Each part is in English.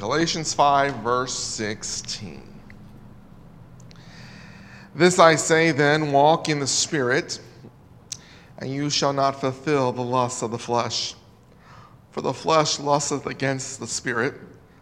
Galatians 5, verse 16. This I say then, walk in the Spirit, and you shall not fulfill the lusts of the flesh. For the flesh lusteth against the Spirit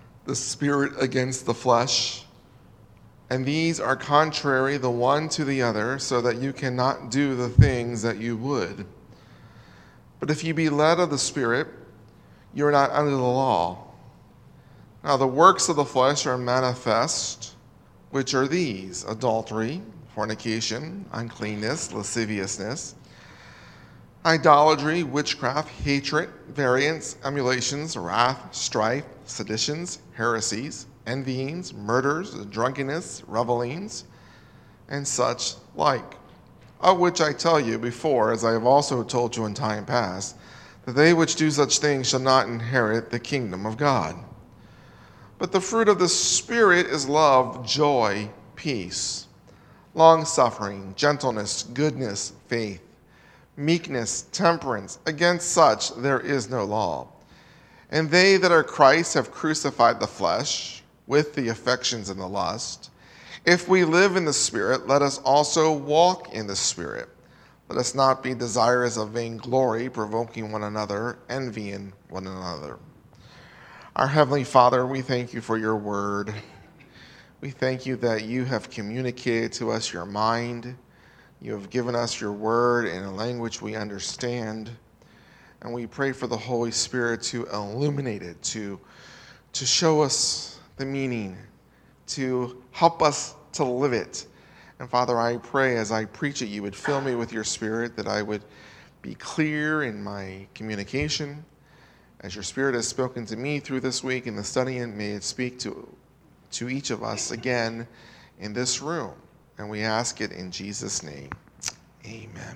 against the flesh. And these are contrary the one to the other, so that you cannot do the things that you would. But if you be led of the Spirit, you are not under the law. Now the works of the flesh are manifest, which are these: adultery, fornication, uncleanness, lasciviousness, idolatry, witchcraft, hatred, variance, emulations, wrath, strife, seditions, heresies, envyings, murders, drunkenness, revellings, and such like, of which I tell you before, as I have also told you in time past, that they which do such things shall not inherit the kingdom of God. But the fruit of the Spirit is love, joy, peace, long-suffering, gentleness, goodness, faith, meekness, temperance. Against such there is no law. And they that are Christ have crucified the flesh with the affections and the lust. If we live in the Spirit, let us also walk in the Spirit. Let us not be desirous of vainglory, provoking one another, envying one another. Our Heavenly Father, we thank you for your word. We thank you that you have communicated to us your mind. You have given us your word in a language we understand. And we pray for the Holy Spirit to illuminate it, to show us the meaning, to help us to live it. And Father, I pray as I preach it, you would fill me with your Spirit, that I would be clear in my communication. As your Spirit has spoken to me through this week in the study, and may it speak to each of us again in this room. And we ask it in Jesus' name. Amen.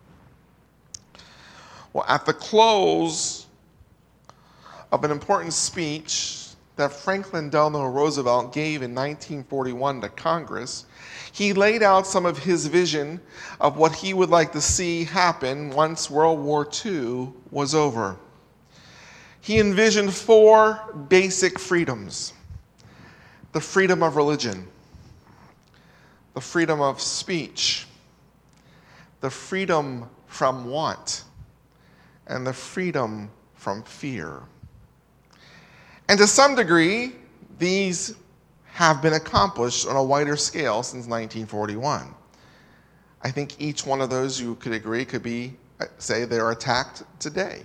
Well, at the close of an important speech that Franklin Delano Roosevelt gave in 1941 to Congress, he laid out some of his vision of what he would like to see happen once World War II was over. He envisioned 4 basic freedoms: the freedom of religion, the freedom of speech, the freedom from want, and the freedom from fear. And to some degree, these have been accomplished on a wider scale since 1941. I think each one of those, you could agree, could be, say, they're attacked today.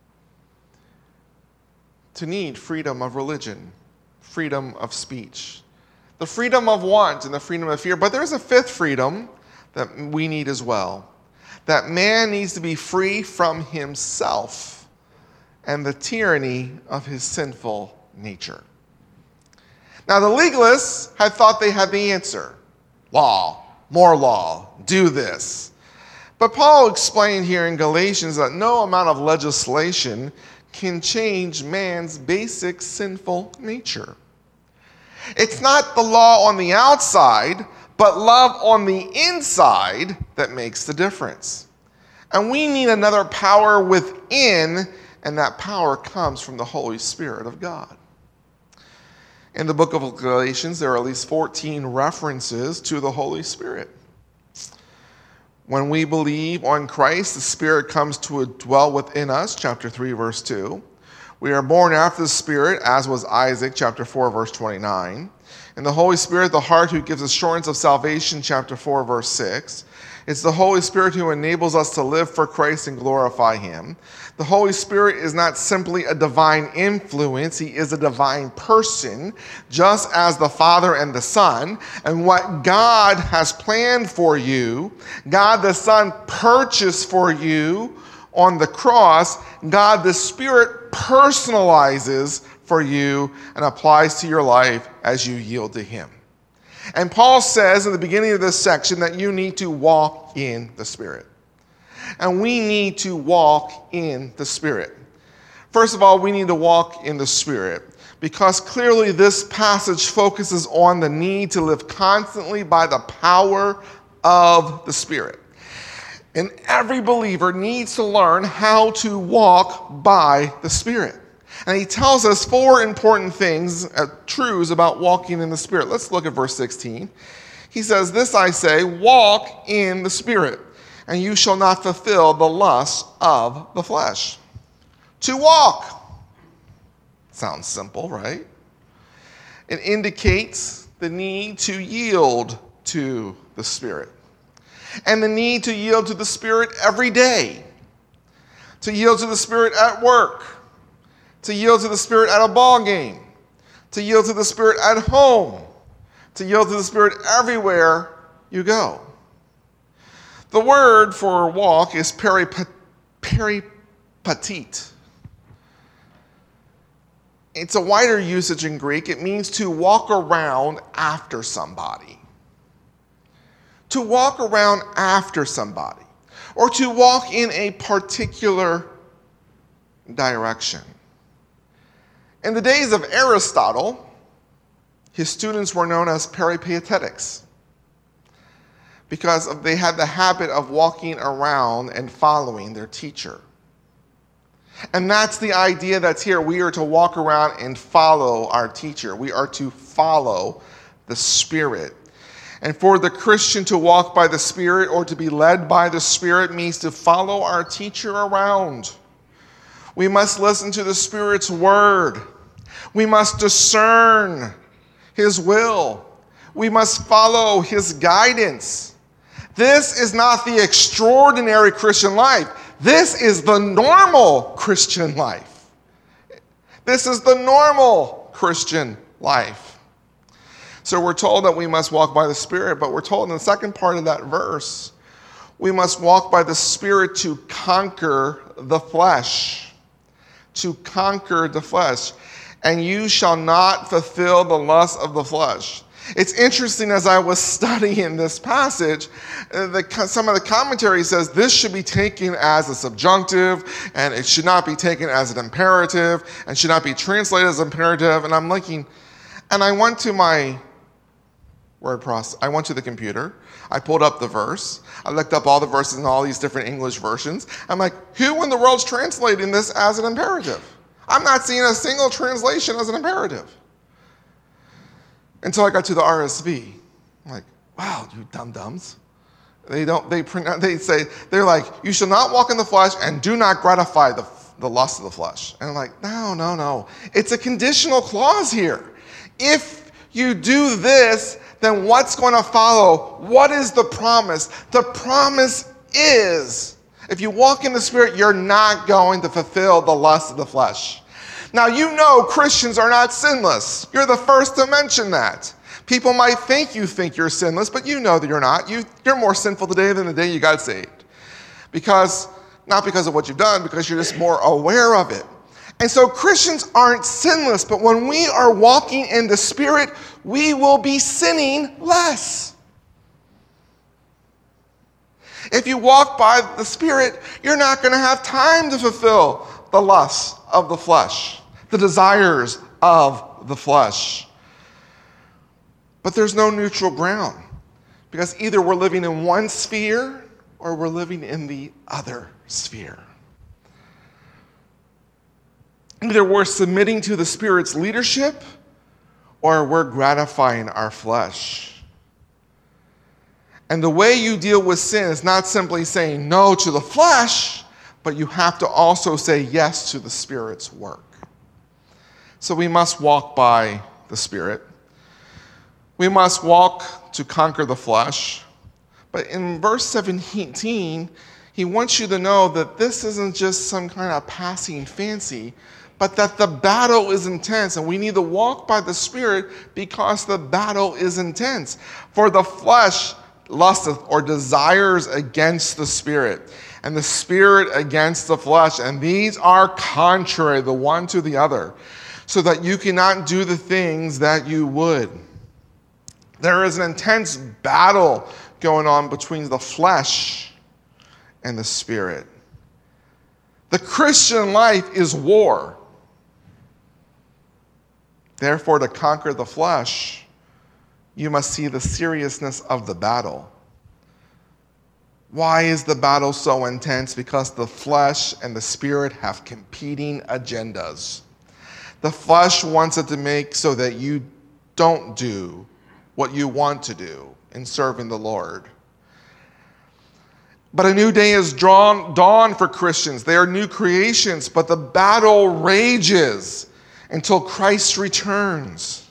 To need freedom of religion, freedom of speech, the freedom of want, and the freedom of fear. But there's a 5th freedom that we need as well. That man needs to be free from himself and the tyranny of his sinful nature. Now, the legalists had thought they had the answer. Law, more law, do this. But Paul explained here in Galatians that no amount of legislation can change man's basic sinful nature. It's not the law on the outside, but love on the inside that makes the difference. And we need another power within, and that power comes from the Holy Spirit of God. In the book of Galatians, there are at least 14 references to the Holy Spirit. When we believe on Christ, the Spirit comes to dwell within us, chapter 3, verse 2. We are born after the Spirit, as was Isaac, chapter 4, verse 29. And the Holy Spirit, the heart who gives assurance of salvation, chapter 4, verse 6. It's the Holy Spirit who enables us to live for Christ and glorify him. The Holy Spirit is not simply a divine influence. He is a divine person, just as the Father and the Son. And what God has planned for you, God the Son purchased for you on the cross, God the Spirit personalizes for you and applies to your life as you yield to him. And Paul says in the beginning of this section that you need to walk in the Spirit. And we need to walk in the Spirit. First of all, we need to walk in the Spirit because clearly this passage focuses on the need to live constantly by the power of the Spirit. And every believer needs to learn how to walk by the Spirit. And he tells us 4 important things, truths about walking in the Spirit. Let's look at verse 16. He says, "This I say, walk in the Spirit, and you shall not fulfill the lusts of the flesh." To walk. Sounds simple, right? It indicates the need to yield to the Spirit. And the need to yield to the Spirit every day. To yield to the Spirit at work. To yield to the Spirit at a ball game. To yield to the Spirit at home. To yield to the Spirit everywhere you go. The word for walk is peripatit. It's a wider usage in Greek. It means to walk around after somebody. To walk around after somebody. Or to walk in a particular direction. In the days of Aristotle, his students were known as peripatetics because they had the habit of walking around and following their teacher. And that's the idea that's here. We are to walk around and follow our teacher. We are to follow the Spirit. And for the Christian to walk by the Spirit or to be led by the Spirit means to follow our teacher around. We must listen to the Spirit's word. We must discern his will. We must follow his guidance. This is not the extraordinary Christian life. This is the normal Christian life. This is the normal Christian life. So we're told that we must walk by the Spirit, but we're told in the second part of that verse, we must walk by the Spirit to conquer the flesh. To conquer the flesh. And you shall not fulfill the lust of the flesh. It's interesting, as I was studying this passage, some of the commentary says this should be taken as a subjunctive, and it should not be taken as an imperative, and should not be translated as imperative. And I'm looking, and I went to my word process. I went to the computer. I pulled up the verse. I looked up all the verses in all these different English versions. I'm like, who in the world's translating this as an imperative? I'm not seeing a single translation as an imperative. Until I got to the RSV. I'm like, wow, you dum-dums. They're like, you shall not walk in the flesh and do not gratify the lust of the flesh. And I'm like, no. It's a conditional clause here. If you do this, then what's going to follow? What is the promise? The promise is, if you walk in the Spirit, you're not going to fulfill the lust of the flesh. Now, you know Christians are not sinless. You're the first to mention that. People might think you're sinless, but you know that you're not. You're more sinful today than the day you got saved. Not because of what you've done, because you're just more aware of it. And so Christians aren't sinless, but when we are walking in the Spirit, we will be sinning less. If you walk by the Spirit, you're not going to have time to fulfill the lusts of the flesh, the desires of the flesh. But there's no neutral ground, because either we're living in one sphere or we're living in the other sphere. Either we're submitting to the Spirit's leadership or we're gratifying our flesh. And the way you deal with sin is not simply saying no to the flesh, but you have to also say yes to the Spirit's work. So we must walk by the Spirit. We must walk to conquer the flesh. But in verse 17, he wants you to know that this isn't just some kind of passing fancy, but that the battle is intense, and we need to walk by the Spirit because the battle is intense. For the flesh lusteth or desires against the Spirit, and the Spirit against the flesh, and these are contrary the one to the other, so that you cannot do the things that you would. There is an intense battle going on between the flesh and the Spirit. The Christian life is war. Therefore, to conquer the flesh, you must see the seriousness of the battle. Why is the battle so intense? Because the flesh and the Spirit have competing agendas. The flesh wants it to make so that you don't do what you want to do in serving the Lord. But a new day is dawned for Christians. They are new creations, but the battle rages until Christ returns.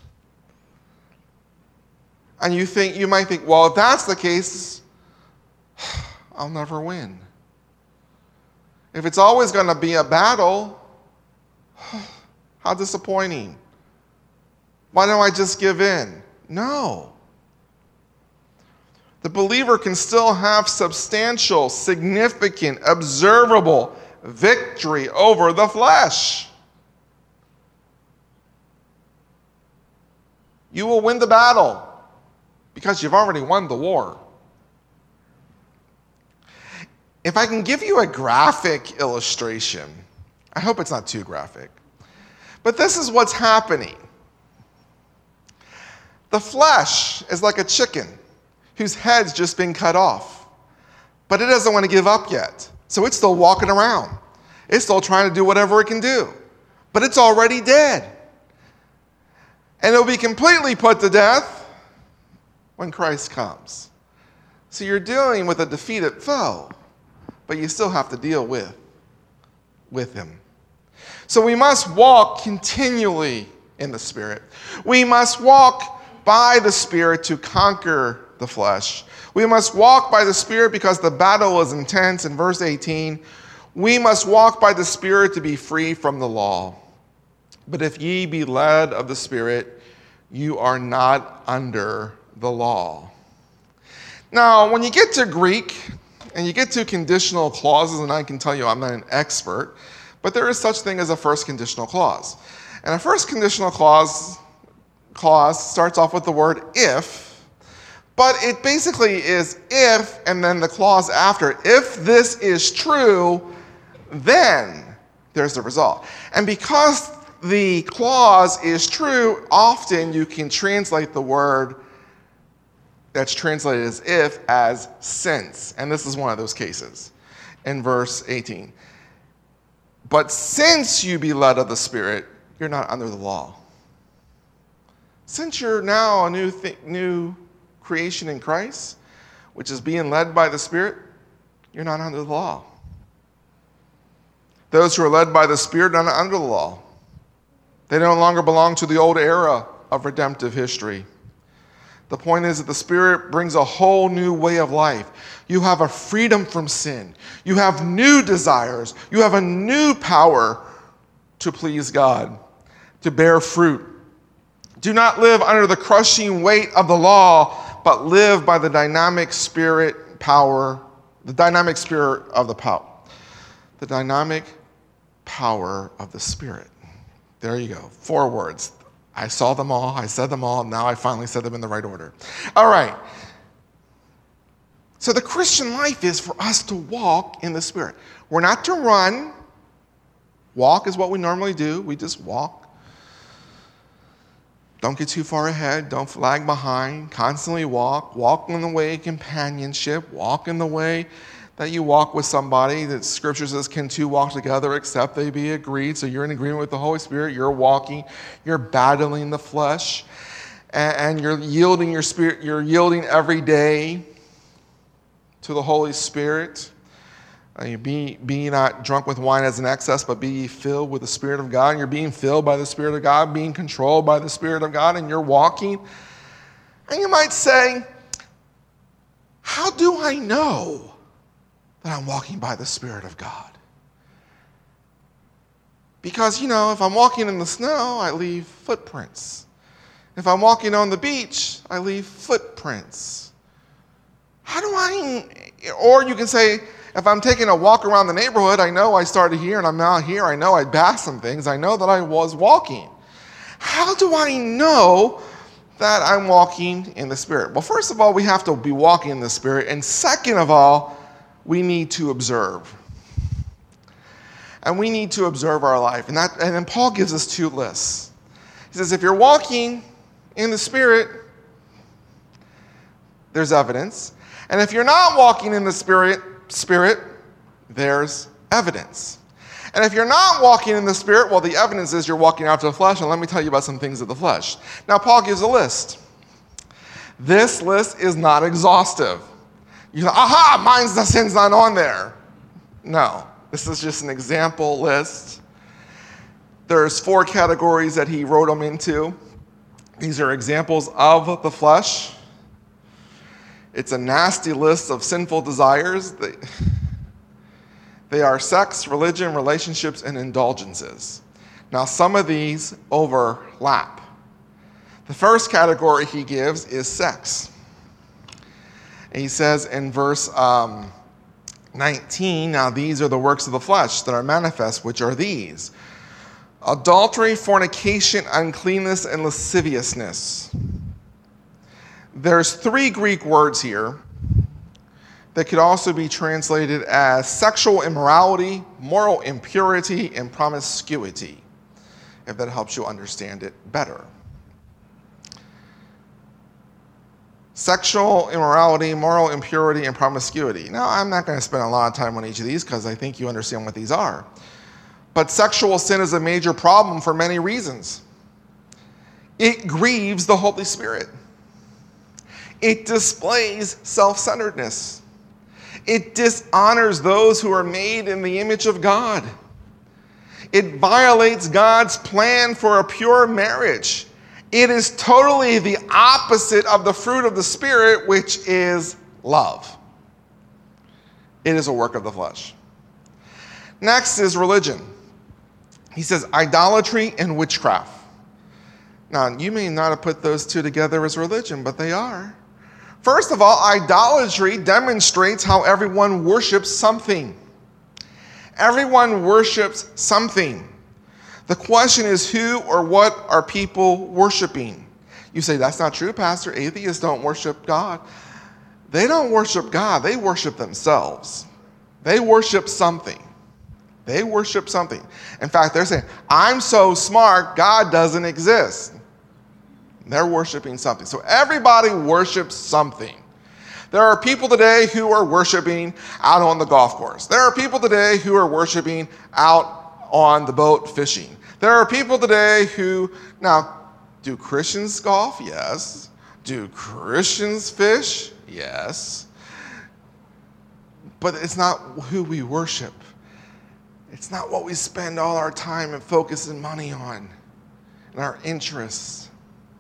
And you might think, well, if that's the case, I'll never win. If it's always going to be a battle, how disappointing. Why don't I just give in? No. The believer can still have substantial, significant, observable victory over the flesh. You will win the battle because you've already won the war. If I can give you a graphic illustration, I hope it's not too graphic, but this is what's happening. The flesh is like a chicken whose head's just been cut off, but it doesn't want to give up yet. So it's still walking around. It's still trying to do whatever it can do, but it's already dead. And it'll be completely put to death when Christ comes. So you're dealing with a defeated foe, but you still have to deal with him. So we must walk continually in the Spirit. We must walk by the Spirit to conquer the flesh. We must walk by the Spirit because the battle is intense. In verse 18, we must walk by the Spirit to be free from the law. But if ye be led of the Spirit, you are not under the law. Now, when you get to Greek and you get to conditional clauses, and I can tell you I'm not an expert, but there is such thing as a first conditional clause. And a first conditional clause starts off with the word if, but it basically is if and then the clause after. If this is true, then there's the result. And because the clause is true, often you can translate the word that's translated as if as since. And this is one of those cases in verse 18. But since you be led of the Spirit, you're not under the law. Since you're now a new creation in Christ, which is being led by the Spirit, you're not under the law. Those who are led by the Spirit are not under the law. They no longer belong to the old era of redemptive history. The point is that the Spirit brings a whole new way of life. You have a freedom from sin. You have new desires. You have a new power to please God, to bear fruit. Do not live under the crushing weight of the law, but live by the dynamic spirit power, the dynamic spirit of the power. The dynamic power of the Spirit. There you go. 4 words. I saw them all. I said them all. Now I finally said them in the right order. All right. So the Christian life is for us to walk in the Spirit. We're not to run. Walk is what we normally do. We just walk. Don't get too far ahead. Don't lag behind. Constantly walk. Walk in the way of companionship. Walk in the way that you walk with somebody. That Scripture says, can two walk together except they be agreed? So you're in agreement with the Holy Spirit. You're walking. You're battling the flesh. And you're yielding your spirit. You're yielding every day to the Holy Spirit. Be not drunk with wine as an excess, but be filled with the Spirit of God. And you're being filled by the Spirit of God, being controlled by the Spirit of God, and you're walking. And you might say, how do I know that I'm walking by the Spirit of God? Because, if I'm walking in the snow, I leave footprints. If I'm walking on the beach, I leave footprints. How do I, or you can say, if I'm taking a walk around the neighborhood, I know I started here and I'm now here. I know I passed some things. I know that I was walking. How do I know that I'm walking in the Spirit? Well, first of all, we have to be walking in the Spirit. And second of all, we need to observe. And we need to observe our life. And then Paul gives us 2 lists. He says, if you're walking in the Spirit, there's evidence. And if you're not walking in the Spirit, there's evidence. And if you're not walking in the Spirit, well, the evidence is you're walking after the flesh, and let me tell you about some things of the flesh. Now, Paul gives a list. This list is not exhaustive. You go, aha, mine's the sin's not on there. No, this is just an example list. There's 4 categories that he wrote them into. These are examples of the flesh. It's a nasty list of sinful desires. They are sex, religion, relationships, and indulgences. Now, some of these overlap. The first category he gives is sex. And he says in verse 19, now these are the works of the flesh that are manifest, which are these: adultery, fornication, uncleanness, and lasciviousness. There's 3 Greek words here that could also be translated as sexual immorality, moral impurity, and promiscuity, if that helps you understand it better. Sexual immorality, moral impurity, and promiscuity. Now, I'm not going to spend a lot of time on each of these because I think you understand what these are. But sexual sin is a major problem for many reasons. It grieves the Holy Spirit. It displays self-centeredness. It dishonors those who are made in the image of God. It violates God's plan for a pure marriage. It is totally the opposite of the fruit of the Spirit, which is love. It is a work of the flesh. Next is religion. He says idolatry and witchcraft. Now, you may not have put those 2 together as religion, but they are. First of all, idolatry demonstrates how everyone worships something. Everyone worships something. The question is, who or what are people worshiping? You say, that's not true, Pastor. Atheists don't worship God. They don't worship God. They worship themselves. They worship something. They worship something. In fact, they're saying, I'm so smart, God doesn't exist. They're worshiping something. So everybody worships something. There are people today who are worshiping out on the golf course. There are people today who are worshiping out on the boat fishing. There are people today who, now, do Christians golf? Yes. Do Christians fish? Yes. But it's not who we worship. It's not what we spend all our time and focus and money on and our interests.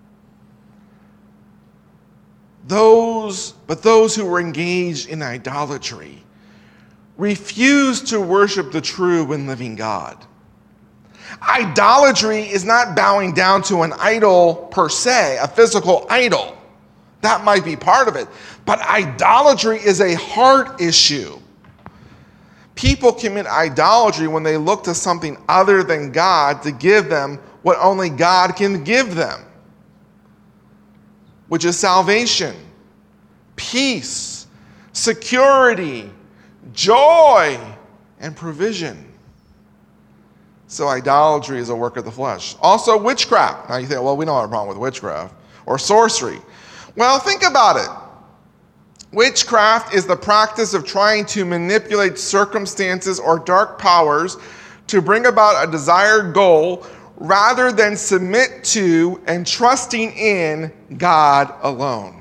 Those who are engaged in idolatry refuse to worship the true and living God. Idolatry is not bowing down to an idol per se, a physical idol. That might be part of it. But idolatry is a heart issue. People commit idolatry when they look to something other than God to give them what only God can give them, which is salvation, peace, security, joy, and provision. So idolatry is a work of the flesh. Also witchcraft. Now you think, well, we don't have a problem with witchcraft. Or sorcery. Well, think about it. Witchcraft is the practice of trying to manipulate circumstances or dark powers to bring about a desired goal rather than submit to and trusting in God alone.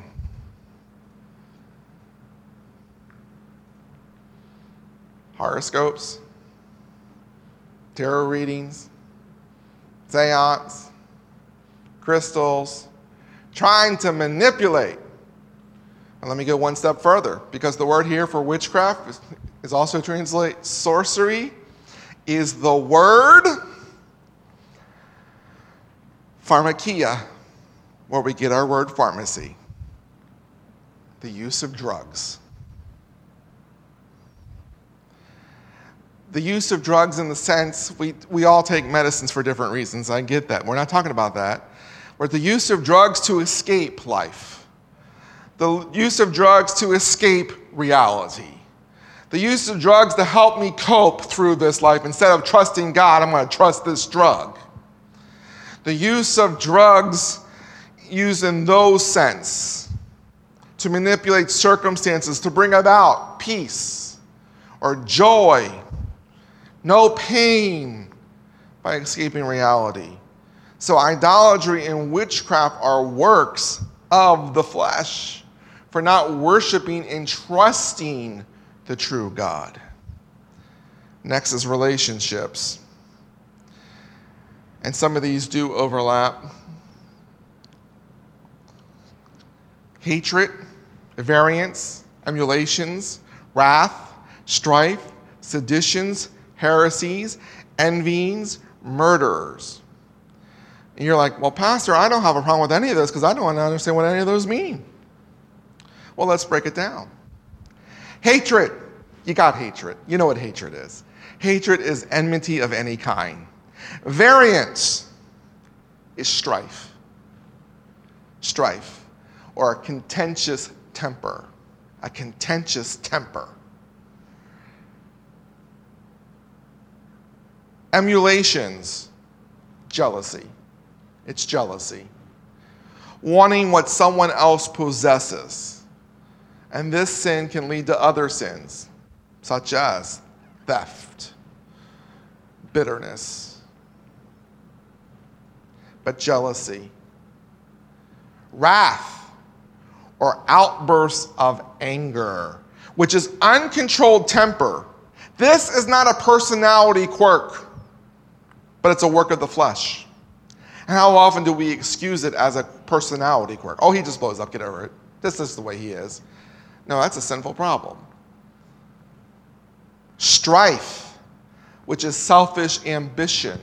Horoscopes, tarot readings, seance, crystals, trying to manipulate. And let me go one step further, because the word here for witchcraft is also translated sorcery, is the word pharmakia, where we get our word pharmacy, the use of drugs. The use of drugs in the sense, we all take medicines for different reasons. I get that. We're not talking about that. But the use of drugs to escape life. The use of drugs to escape reality. The use of drugs to help me cope through this life. Instead of trusting God, I'm going to trust this drug. The use of drugs used in those sense to manipulate circumstances, to bring about peace or joy, no pain by escaping reality. So idolatry and witchcraft are works of the flesh for not worshiping and trusting the true God. Next is relationships. And some of these do overlap. Hatred, variance, emulations, wrath, strife, seditions, heresies, envyings, murders. And you're like, well, Pastor, I don't have a problem with any of this because I don't understand what any of those mean. Well, let's break it down. Hatred. You got hatred. You know what hatred is. Hatred is enmity of any kind. Variance is strife. Strife, or a contentious temper. A contentious temper. Emulations, jealousy. It's jealousy. Wanting what someone else possesses. And this sin can lead to other sins, such as theft, bitterness, but jealousy. Wrath, or outbursts of anger, which is uncontrolled temper. This is not a personality quirk, but it's a work of the flesh. And how often do we excuse it as a personality quirk? Oh, he just blows up, get over it. This is the way he is. No, that's a sinful problem. Strife, which is selfish ambition.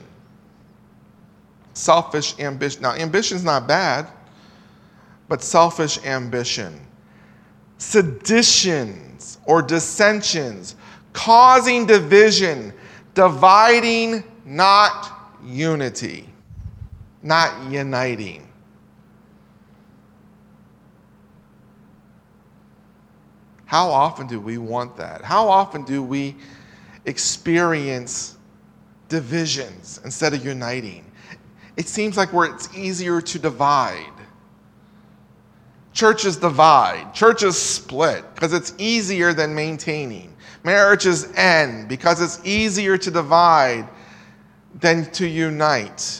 Selfish ambition. Now, ambition's not bad, but selfish ambition. Seditions or dissensions, causing division, dividing, not unity, not uniting. How often do we want that? How often do we experience divisions instead of uniting? It seems like it's easier to divide. Churches divide. Churches split because it's easier than maintaining. Marriages end because it's easier to divide than to unite.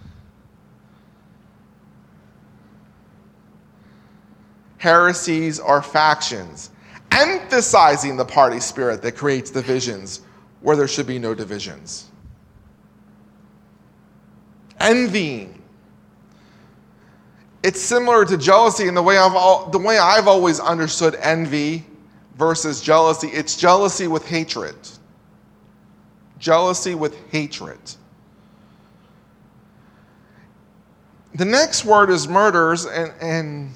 Heresies are factions, emphasizing the party spirit that creates divisions where there should be no divisions. Envying. It's similar to jealousy in the way I've always understood envy versus jealousy. It's jealousy with hatred. Jealousy with hatred. The next word is murders, and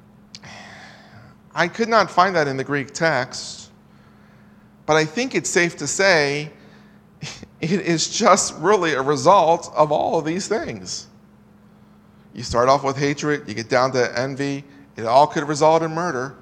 I could not find that in the Greek text, but I think it's safe to say it is just really a result of all of these things. You start off with hatred, you get down to envy, it all could result in murder.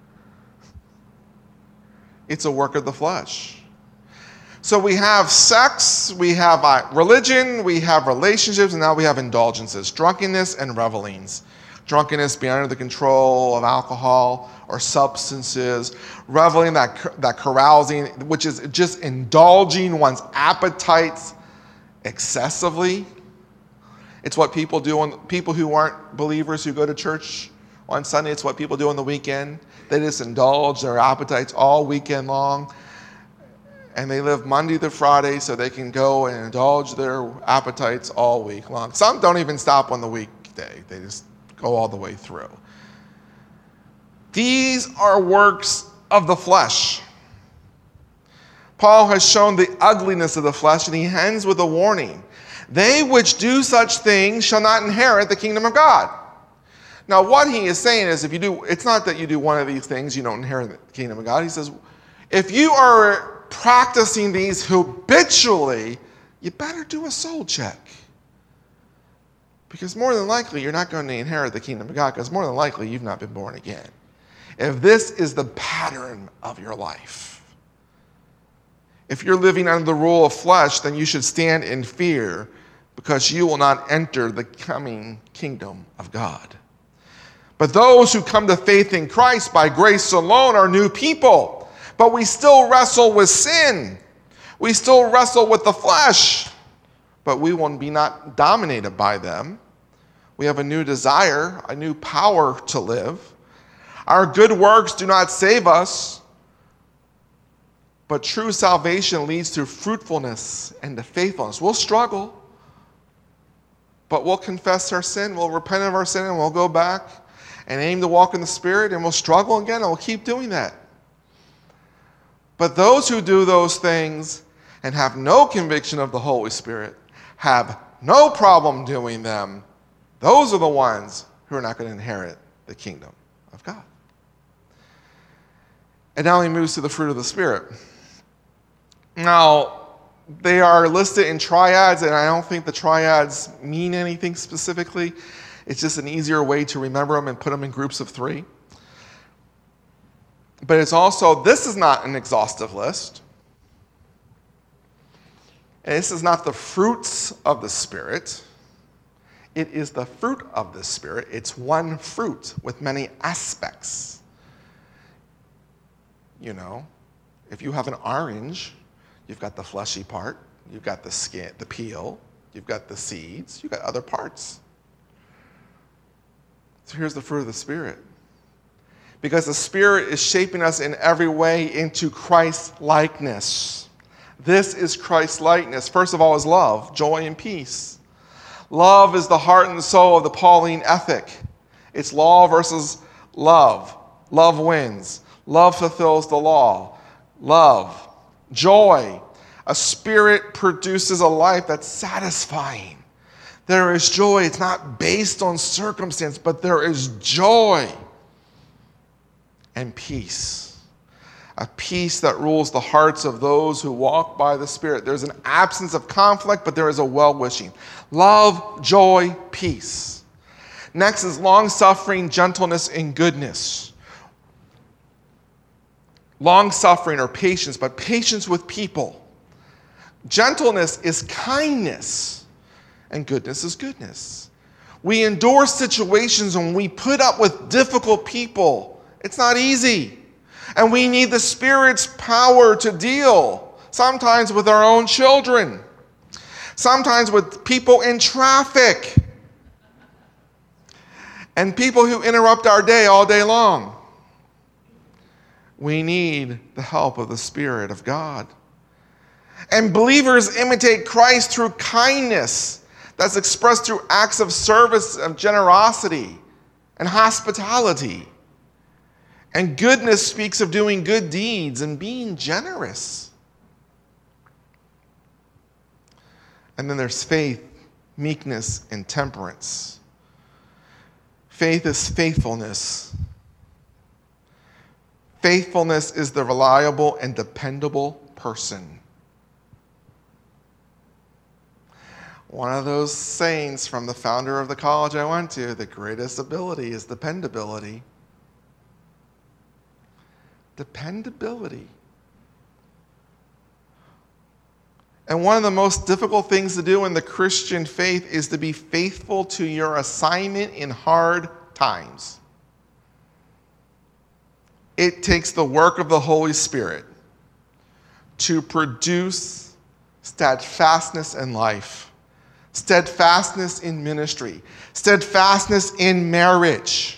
It's a work of the flesh. So we have sex, we have religion, we have relationships, and now we have indulgences, drunkenness and revelings. Drunkenness being under the control of alcohol or substances, reveling, that carousing, which is just indulging one's appetites excessively. It's what people do people who aren't believers who go to church on Sunday. It's what people do on the weekend. They just indulge their appetites all weekend long. And they live Monday to Friday so they can go and indulge their appetites all week long. Some don't even stop on the weekday. They just go all the way through. These are works of the flesh. Paul has shown the ugliness of the flesh, and he ends with a warning. They which do such things shall not inherit the kingdom of God. Now, what he is saying is, it's not that you do one of these things, you don't inherit the kingdom of God. He says, if you are practicing these habitually, you better do a soul check. Because more than likely, you're not going to inherit the kingdom of God, because more than likely, you've not been born again. If this is the pattern of your life, if you're living under the rule of flesh, then you should stand in fear, because you will not enter the coming kingdom of God. But those who come to faith in Christ by grace alone are new people. But we still wrestle with sin. We still wrestle with the flesh, but we will be not dominated by them. We have a new desire, a new power to live. Our good works do not save us, but true salvation leads to fruitfulness and to faithfulness. We'll struggle, but we'll confess our sin, we'll repent of our sin, and we'll go back and aim to walk in the Spirit, and we'll struggle again, and we'll keep doing that. But those who do those things and have no conviction of the Holy Spirit, have no problem doing them, those are the ones who are not going to inherit the kingdom of God. And now he moves to the fruit of the Spirit. Now, they are listed in triads, and I don't think the triads mean anything specifically. It's just an easier way to remember them and put them in groups of 3. But it's also, this is not an exhaustive list. And this is not the fruits of the Spirit. It is the fruit of the Spirit. It's one fruit with many aspects. You know, if you have an orange, you've got the fleshy part, you've got the skin, the peel, you've got the seeds, you've got other parts. So here's the fruit of the Spirit. Because the Spirit is shaping us in every way into Christ-likeness. This is Christ-likeness. First of all is love, joy, and peace. Love is the heart and the soul of the Pauline ethic. It's law versus love. Love wins. Love fulfills the law. Love. Joy. A spirit produces a life that's satisfying. There is joy. It's not based on circumstance, but there is joy. And peace. A peace that rules the hearts of those who walk by the Spirit. There's an absence of conflict, but there is a well-wishing. Love, joy, peace. Next is long-suffering, gentleness, and goodness. Long-suffering or patience, but patience with people. Gentleness is kindness, and goodness is goodness. We endure situations when we put up with difficult people. It's not easy. And we need the Spirit's power to deal, sometimes with our own children, sometimes with people in traffic, and people who interrupt our day all day long. We need the help of the Spirit of God. And believers imitate Christ through kindness that's expressed through acts of service, of generosity, and hospitality. And goodness speaks of doing good deeds and being generous. And then there's faith, meekness, and temperance. Faith is faithfulness. Faithfulness is the reliable and dependable person. One of those sayings from the founder of the college I went to, the greatest ability is dependability. Dependability. And one of the most difficult things to do in the Christian faith is to be faithful to your assignment in hard times. It takes the work of the Holy Spirit to produce steadfastness in life, steadfastness in ministry, steadfastness in marriage,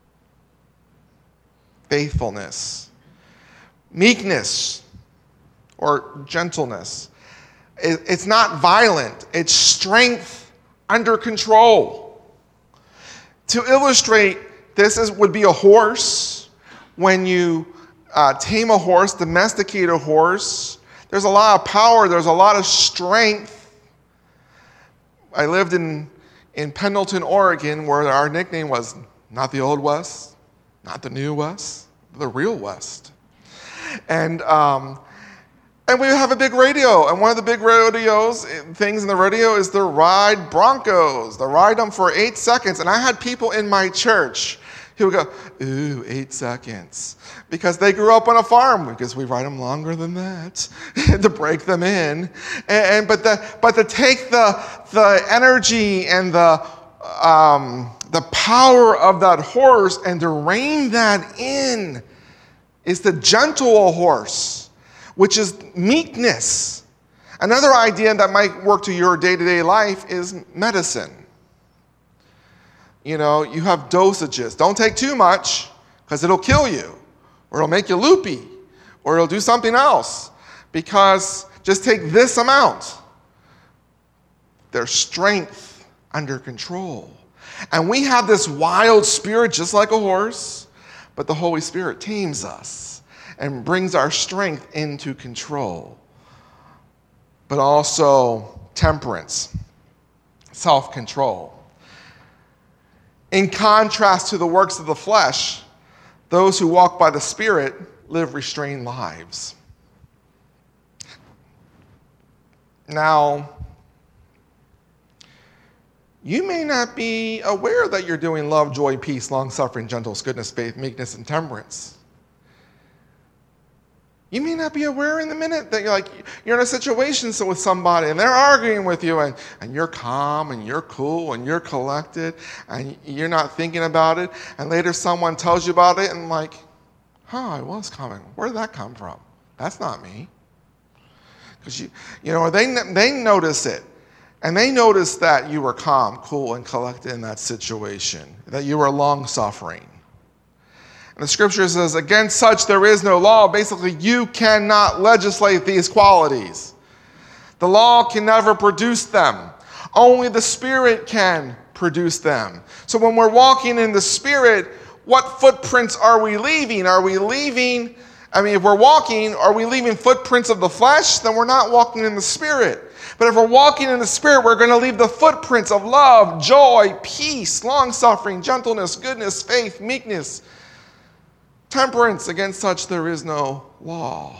faithfulness. Meekness or gentleness. It's not violent. It's strength under control. To illustrate, would be a horse. When you tame a horse, domesticate a horse, there's a lot of power. There's a lot of strength. I lived in Pendleton, Oregon, where our nickname was not the Old West, not the New West, the real West. And we have a big radio, and one of the big things in the radio is the ride Broncos. They ride them for 8 seconds, and I had people in my church who would go, ooh, 8 seconds, because they grew up on a farm, because we ride them longer than that to break them in. But to take the energy and the power of that horse and to rein that in is to gentle a horse, which is meekness. Another idea that might work to your day-to-day life is medicine. You know, you have dosages. Don't take too much because it'll kill you, or it'll make you loopy, or it'll do something else, because just take this amount. There's strength under control. And we have this wild spirit just like a horse, but the Holy Spirit tames us and brings our strength into control. But also temperance, self-control. In contrast to the works of the flesh, those who walk by the Spirit live restrained lives. Now, you may not be aware that you're doing love, joy, peace, long-suffering, gentleness, goodness, faith, meekness, and temperance. You may not be aware in the minute that you're in a situation with somebody and they're arguing with you, and you're calm and you're cool and you're collected and you're not thinking about it, and later someone tells you about it and I was coming. Where did that come from? That's not me. Because they notice it. And they noticed that you were calm, cool, and collected in that situation, that you were long-suffering. And the scripture says, against such there is no law. Basically, you cannot legislate these qualities. The law can never produce them. Only the Spirit can produce them. So when we're walking in the Spirit, what footprints are we leaving? If we're walking, are we leaving footprints of the flesh? Then we're not walking in the Spirit. But if we're walking in the Spirit, we're going to leave the footprints of love, joy, peace, long-suffering, gentleness, goodness, faith, meekness, temperance. Against such there is no law.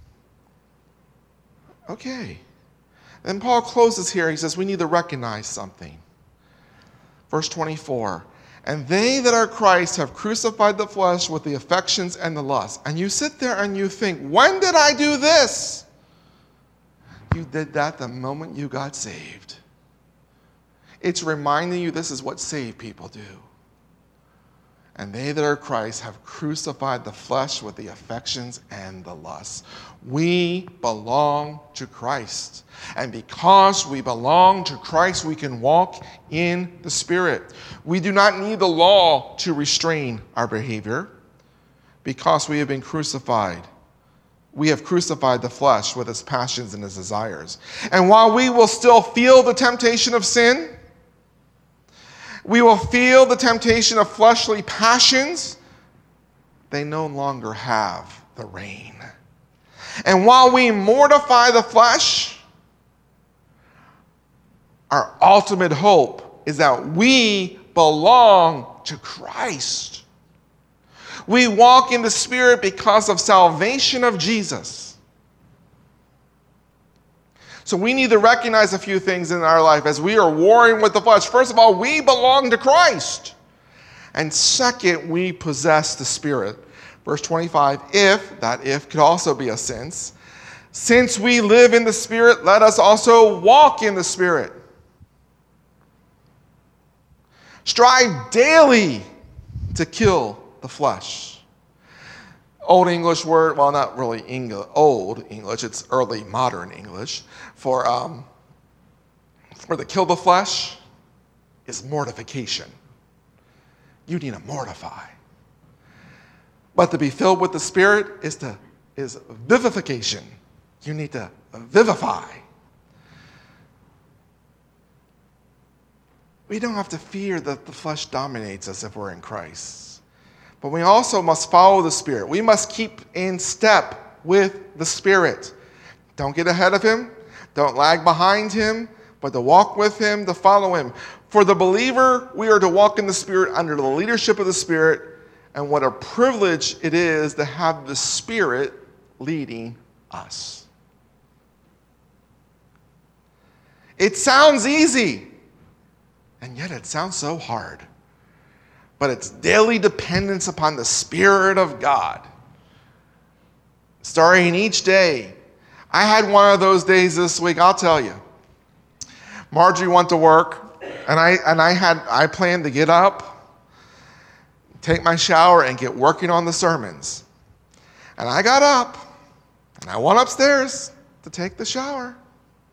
Okay. Then Paul closes here. He says we need to recognize something. Verse 24. And they that are Christ have crucified the flesh with the affections and the lusts. And you sit there and you think, when did I do this? You did that the moment you got saved. It's reminding you this is what saved people do. And they that are Christ have crucified the flesh with the affections and the lusts. We belong to Christ. And because we belong to Christ, we can walk in the Spirit. We do not need the law to restrain our behavior because we have been crucified. We have crucified the flesh with its passions and its desires. And while we will still feel the temptation of sin, we will feel the temptation of fleshly passions, they no longer have the reign. And while we mortify the flesh, our ultimate hope is that we belong to Christ. We walk in the Spirit because of salvation of Jesus. So we need to recognize a few things in our life as we are warring with the flesh. First of all, we belong to Christ. And second, we possess the Spirit. Verse 25, if could also be a since we live in the Spirit, let us also walk in the Spirit. Strive daily to kill the flesh. Old English word, well, not really old English, it's early modern English, for the kill the flesh is mortification. You need to mortify. But to be filled with the Spirit is vivification. You need to vivify. We don't have to fear that the flesh dominates us if we're in Christ. But we also must follow the Spirit. We must keep in step with the Spirit. Don't get ahead of Him. Don't lag behind Him, but to walk with Him, to follow Him. For the believer, we are to walk in the Spirit under the leadership of the Spirit, and what a privilege it is to have the Spirit leading us. It sounds easy, and yet it sounds so hard. But it's daily dependence upon the Spirit of God. Starting each day. I had one of those days this week, I'll tell you. Marjorie went to work, and I planned to get up, take my shower, and get working on the sermons. And I got up, and I went upstairs to take the shower.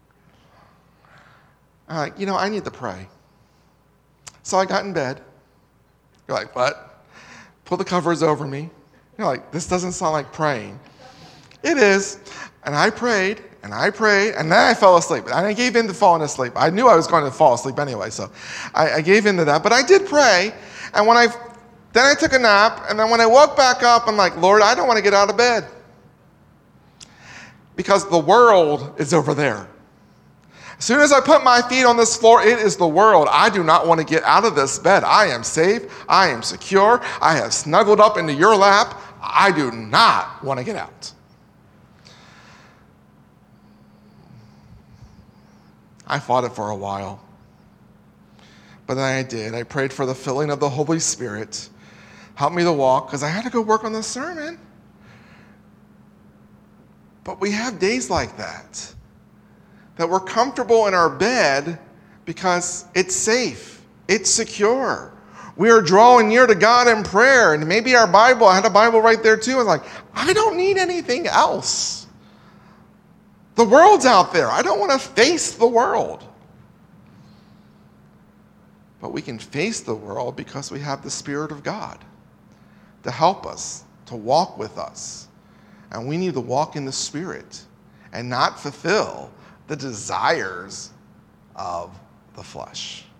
I'm like, I need to pray. So I got in bed. You're like, what? Pull the covers over me. You're like, this doesn't sound like praying. It is. And I prayed, and then I fell asleep. And I gave in to falling asleep. I knew I was going to fall asleep anyway, so I gave in to that. But I did pray, and then I took a nap, and then when I woke back up, I'm like, Lord, I don't want to get out of bed. Because the world is over there. As soon as I put my feet on this floor, it is the world. I do not want to get out of this bed. I am safe. I am secure. I have snuggled up into your lap. I do not want to get out. I fought it for a while. But then I did. I prayed for the filling of the Holy Spirit. Help me to walk, because I had to go work on the sermon. But we have days like that we're comfortable in our bed because it's safe, it's secure. We are drawing near to God in prayer, and maybe our Bible, I had a Bible right there too. I was like, I don't need anything else. The world's out there. I don't want to face the world. But we can face the world because we have the Spirit of God to help us, to walk with us. And we need to walk in the Spirit and not fulfill the desires of the flesh.